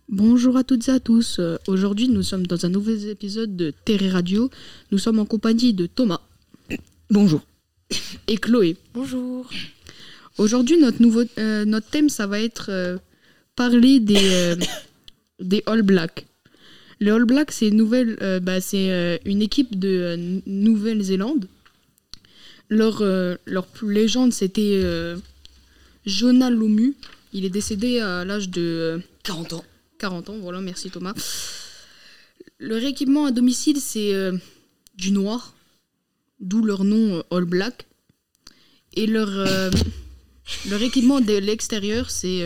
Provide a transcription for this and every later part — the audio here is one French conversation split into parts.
Bonjour à toutes et à tous. Aujourd'hui, nous sommes dans un nouvel épisode de Terre Radio. Nous sommes en compagnie de Thomas. Bonjour. Et Chloé. Bonjour. Aujourd'hui, notre thème, ça va être parler des All Blacks. Les All Blacks, c'est une équipe de Nouvelle-Zélande. Leur légende, c'était Jonah Lomu. Il est décédé à l'âge de 40 ans. 40 ans, voilà, merci Thomas. Leur équipement à domicile, c'est du noir, d'où leur nom All Black. Et leur équipement de l'extérieur, c'est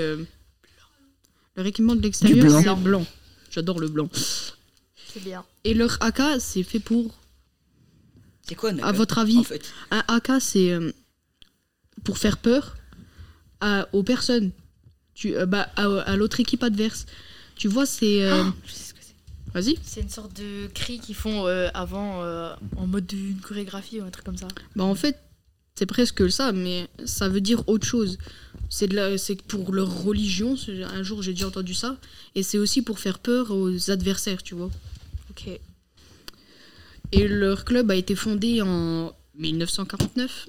blanc. J'adore le blanc. C'est bien. Et leur AK, c'est fait pour... C'est quoi un AK, à votre avis, en fait un AK, c'est pour faire peur aux personnes, à l'autre équipe adverse. Tu vois, c'est... Je sais ce que c'est. Vas-y. C'est une sorte de cri qu'ils font avant en mode d'une chorégraphie ou un truc comme ça. Bah en fait, c'est presque ça, mais ça veut dire autre chose. C'est pour leur religion, un jour j'ai déjà entendu ça, et c'est aussi pour faire peur aux adversaires, tu vois. Ok. Et leur club a été fondé en 1949.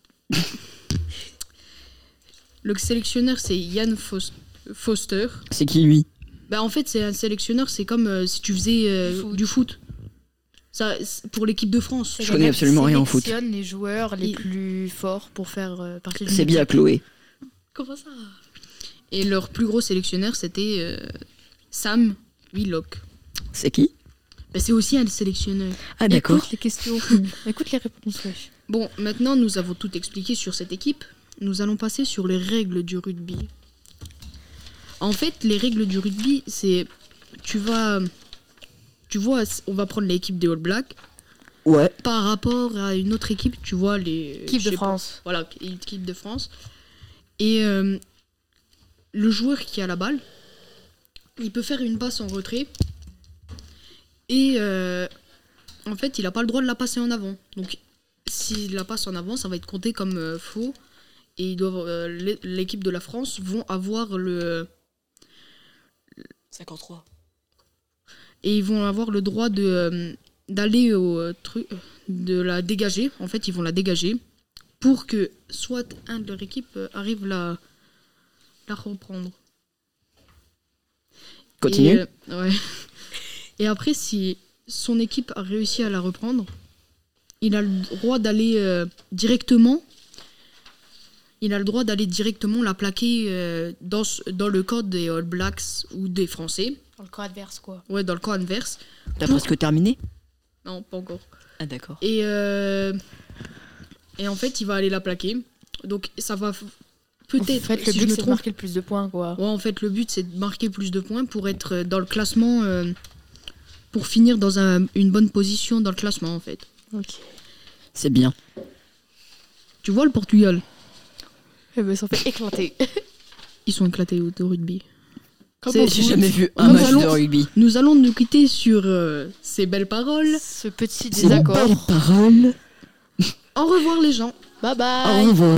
Le sélectionneur, c'est Ian Foster. C'est qui lui? Bah en fait, c'est un sélectionneur, c'est comme si tu faisais du foot. Ça, pour l'équipe de France. Je connais absolument rien en foot. Il sélectionne les joueurs les plus forts pour faire partie de C'est bien Chloé. Comment ça? Et leur plus gros sélectionneur, c'était Sam Willock. C'est qui? Bah, c'est aussi un sélectionneur. Ah d'accord. Écoute les questions. Écoute les réponses, wesh. Bon, maintenant nous avons tout expliqué sur cette équipe. Nous allons passer sur les règles du rugby. En fait, les règles du rugby, c'est... Tu vois, on va prendre l'équipe des All Blacks. Ouais. Par rapport à une autre équipe, tu vois, Équipe de France. Voilà, l'équipe de France. Et le joueur qui a la balle, il peut faire une passe en retrait. Et en fait, il n'a pas le droit de la passer en avant. Donc, s'il la passe en avant, ça va être compté comme faux. Et ils doivent, l'équipe de la France vont avoir le... 53. Et ils vont avoir le droit d'aller au truc, de la dégager. En fait, ils vont la dégager pour que soit un de leur équipe arrive la reprendre. Continue. Et, ouais. Et après, si son équipe a réussi à la reprendre, il a le droit d'aller directement. Il a le droit d'aller directement la plaquer dans le camp des All Blacks ou des Français. Dans le camp adverse, quoi. Ouais, dans le camp adverse. T'as presque terminé? Non, pas encore. Ah d'accord. Et en fait, il va aller la plaquer. Donc, ça va peut-être... En fait, le si but, je me c'est de trompe, marquer le plus de points, quoi. ouais, en fait, le but, c'est de marquer plus de points pour être dans le classement... pour finir dans une bonne position dans le classement, en fait. Ok. C'est bien. Tu vois le Portugal? Eh ben, ça fait éclater. Ils sont éclatés au rugby. J'ai jamais vu un Nous match allons- de rugby. Nous allons nous quitter sur ces belles paroles. Ce petit C'est une belle désaccord. parole. Au revoir les gens. Bye bye. Au revoir.